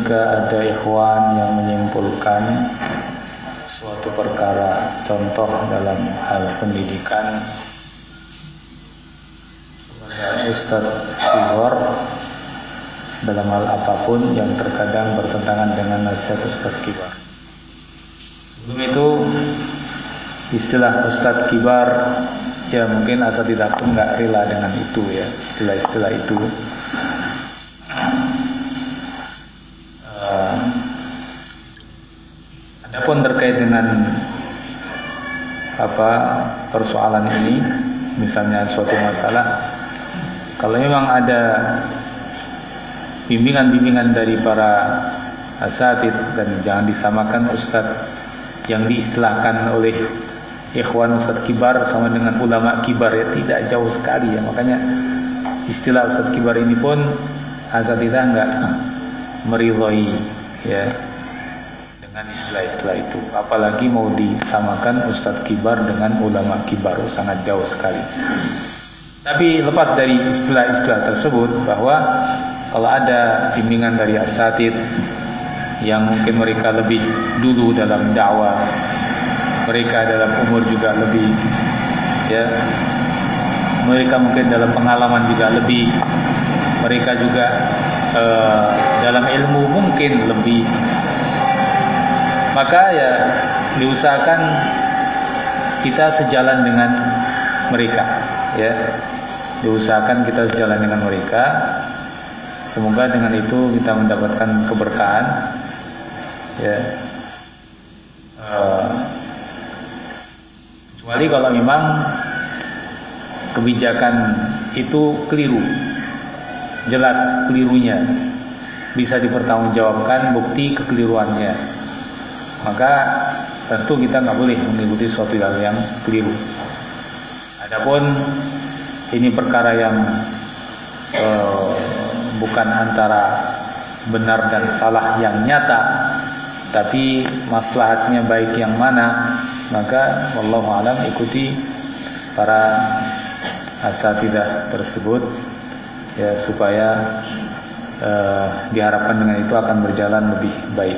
jika ada ikhwan yang menyimpulkan suatu perkara, contoh dalam hal pendidikan, Ustadz Siwar dalam hal apapun yang terkadang bertentangan dengan nasihat Ustadz Kibar. Sebelum itu, istilah Ustadz Kibar, ya mungkin asatidzah pun nggak rela dengan itu ya, istilah-istilah itu. Adapun terkait dengan persoalan ini, misalnya suatu masalah, kalau memang ada bimbingan-bimbingan dari para asatidz, dan jangan disamakan ustadz yang diistilahkan oleh ikhwan Ustadz Kibar sama dengan ulama kibar, ya tidak jauh sekali ya. Makanya istilah Ustadz Kibar ini pun asatidzah enggak meridhai ya dengan istilah-istilah itu, apalagi mau disamakan Ustadz Kibar dengan ulama kibar, sangat jauh sekali. Tapi lepas dari istilah-istilah tersebut, bahwa kalau ada bimbingan dari asatidz yang mungkin mereka lebih dulu dalam dakwah, mereka dalam umur juga lebih ya, mereka mungkin dalam pengalaman juga lebih, mereka juga dalam ilmu mungkin lebih, maka ya diusahakan kita sejalan dengan mereka ya, diusahakan kita sejalan dengan mereka. Semoga dengan itu kita mendapatkan keberkahan ya. Kecuali kalau memang kebijakan itu keliru, jelas kelirunya, bisa dipertanggungjawabkan bukti kekeliruannya, maka tentu kita nggak boleh mengikuti suatu hal yang keliru. Adapun ini perkara yang bukan antara benar dan salah yang nyata, tapi maslahatnya baik yang mana, maka wallahu alam ikuti para asatidzah tersebut ya, supaya diharapkan dengan itu akan berjalan lebih baik.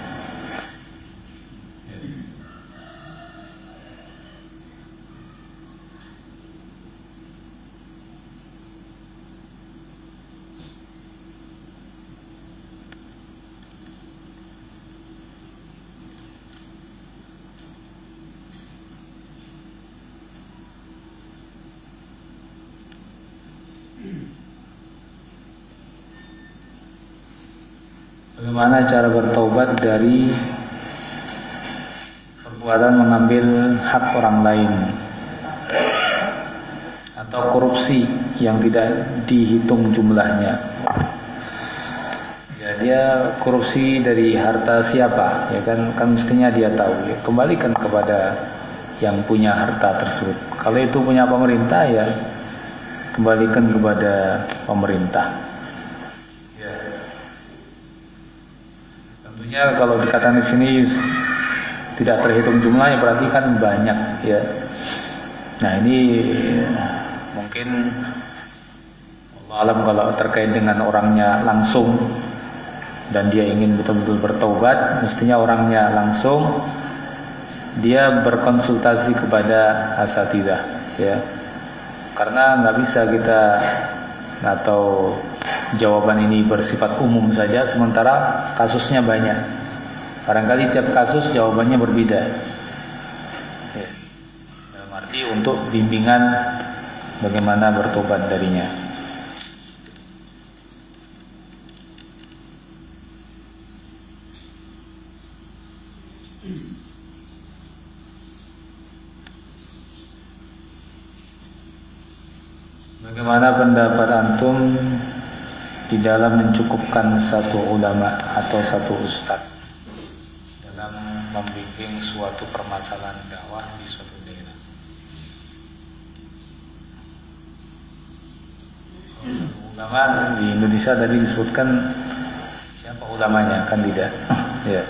Bagaimana cara bertaubat dari perbuatan mengambil hak orang lain atau korupsi yang tidak dihitung jumlahnya? Ya, dia korupsi dari harta siapa? Ya kan mestinya dia tahu. Ya, kembalikan kepada yang punya harta tersebut. Kalau itu punya pemerintah, ya kembalikan kepada pemerintah. Tentunya kalau dikatakan di sini tidak terhitung jumlahnya, berarti kan banyak ya. Nah ini mungkin Allah alam kalau terkait dengan orangnya langsung dan dia ingin betul-betul bertaubat, mestinya orangnya langsung dia berkonsultasi kepada asatidzah ya. Karena nggak bisa kita atau jawaban ini bersifat umum saja sementara kasusnya banyak. Barangkali tiap kasus jawabannya berbeda ya. Dalam arti untuk bimbingan bagaimana bertobat darinya. Bagaimana pendapat antum di dalam mencukupkan satu ulama atau satu ustadz dalam membimbing suatu permasalahan dakwah di suatu daerah? Ulama di Indonesia tadi disebutkan siapa ulamanya, kan tidak? Ya.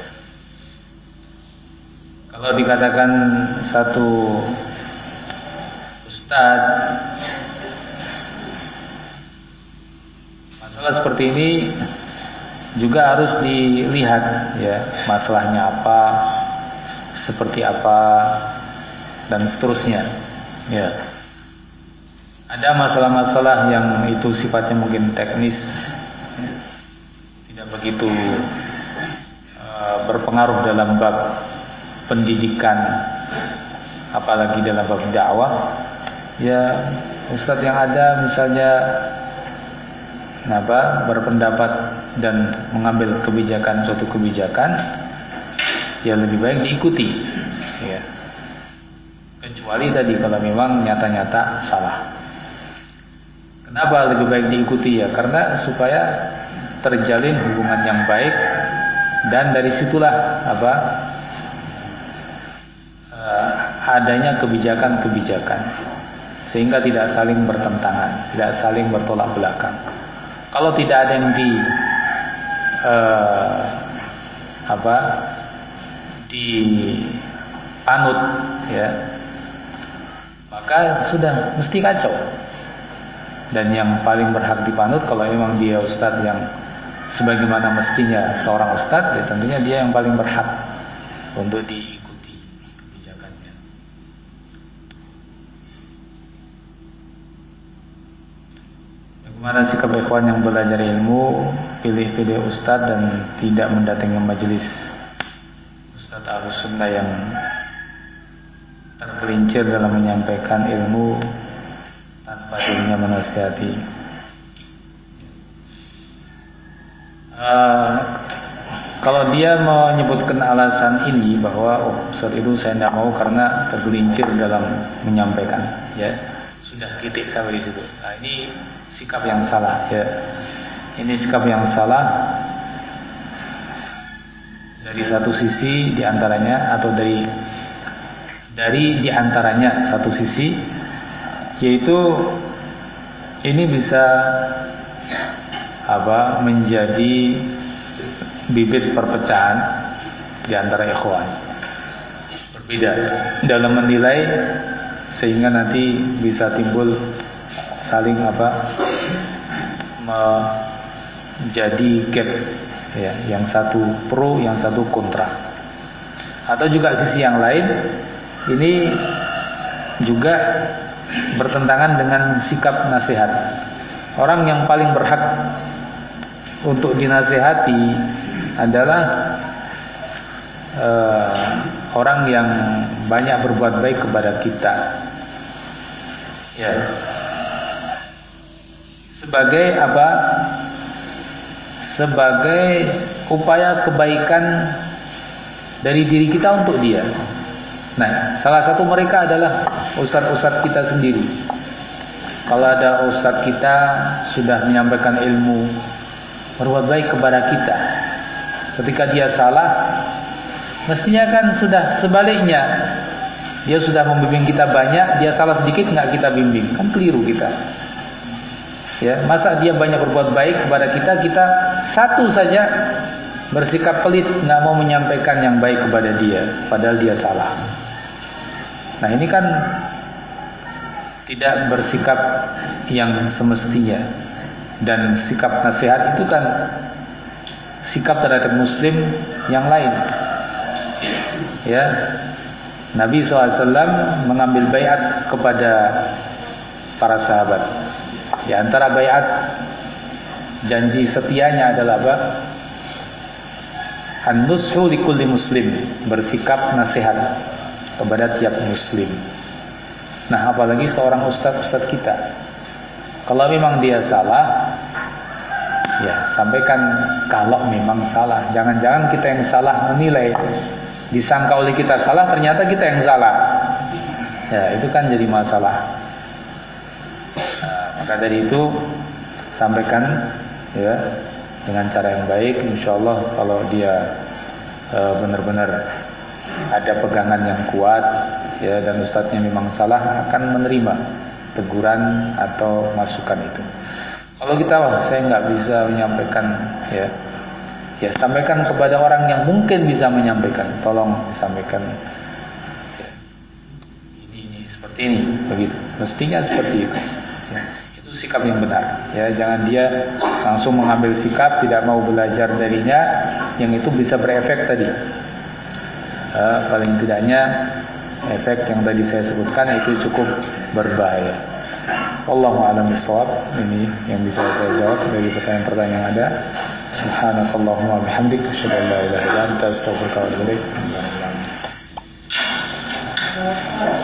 Kalau dikatakan satu ustadz, masalah seperti ini juga harus dilihat ya masalahnya apa, seperti apa, dan seterusnya. Ya. Ada masalah-masalah yang itu sifatnya mungkin teknis, tidak begitu berpengaruh dalam bab pendidikan, apalagi dalam bab dakwah. Ya, ustadz yang ada misalnya berpendapat dan mengambil kebijakan, suatu kebijakan, ya lebih baik diikuti. Ya. Kecuali tadi kalau memang nyata-nyata salah. Kenapa lebih baik diikuti ya? Karena supaya terjalin hubungan yang baik, dan dari situlah adanya kebijakan-kebijakan, sehingga tidak saling bertentangan, tidak saling bertolak belakang. Kalau tidak ada yang dipanut ya, maka sudah mesti kacau. Dan yang paling berhak dipanut kalau memang dia ustadz yang sebagaimana mestinya seorang ustadz, ya tentunya dia yang paling berhak untuk diikuti kebijakannya. Bagaimana sikap ikhwan yang belajar ilmu, pilih-pilih ustadz dan tidak mendatangi majelis ustadz Ahlussunnah yang tergelincir dalam menyampaikan ilmu tanpa dirinya menasihati. Kalau dia menyebutkan alasan ini bahwa saat itu saya tidak mau karena tergelincir dalam menyampaikan, ya sudah titik sampai di situ. Nah, ini sikap yang salah, ya. Ini sikap yang salah dari satu sisi diantaranya, atau dari diantaranya satu sisi, yaitu ini bisa menjadi bibit perpecahan di antara ikhwan, berbeda dalam menilai, sehingga nanti bisa timbul saling menjadi gap ya, yang satu pro, yang satu kontra. Atau juga sisi yang lain, ini juga bertentangan dengan sikap nasihat. Orang yang paling berhak untuk dinasihati adalah orang yang banyak berbuat baik kepada kita, ya, sebagai sebagai upaya kebaikan dari diri kita untuk dia. Nah, salah satu mereka adalah ustadz-ustadz kita sendiri. Kalau ada ustadz kita sudah menyampaikan ilmu, berbuat baik kepada kita, ketika dia salah, mestinya kan sudah sebaliknya, dia sudah membimbing kita banyak, dia salah sedikit nggak kita bimbing, kan keliru kita. Ya, masa dia banyak berbuat baik kepada kita, kita satu saja bersikap pelit, nggak mau menyampaikan yang baik kepada dia, padahal dia salah. Nah, ini kan tidak bersikap yang semestinya. Dan sikap nasihat itu kan sikap terhadap muslim yang lain. Ya, Nabi SAW mengambil baiat kepada para sahabat. Di antara baiat janji setianya adalah apa? An-nushu likulli muslim, bersikap nasihat kepada tiap muslim. Nah, apalagi seorang ustadz kita, kalau memang dia salah, ya sampaikan kalau memang salah. Jangan-jangan kita yang salah menilai, disangka oleh kita salah, ternyata kita yang salah. Ya, itu kan jadi masalah. Nah, maka dari itu sampaikan ya dengan cara yang baik. Insyaallah kalau dia benar-benar ada pegangan yang kuat, ya, dan ustadznya memang salah, akan menerima teguran atau masukan itu. Kalau kita, saya nggak bisa menyampaikan, ya sampaikan kepada orang yang mungkin bisa menyampaikan. Tolong disampaikan. Ya, ini seperti ini, begitu. Mestinya seperti itu. Ya, itu sikap yang benar. Ya, jangan dia langsung mengambil sikap tidak mau belajar darinya, yang itu bisa berefek tadi. Paling tidaknya efek yang tadi saya sebutkan itu cukup berbahaya. Wallahu a'lam bishawab. Ini yang bisa saya jawab dari pertanyaan-pertanyaan yang ada. Subhanakallahumma wa bihamdika asyhadu an la ilaha illa anta astaghfiruka wa atubu ilaik.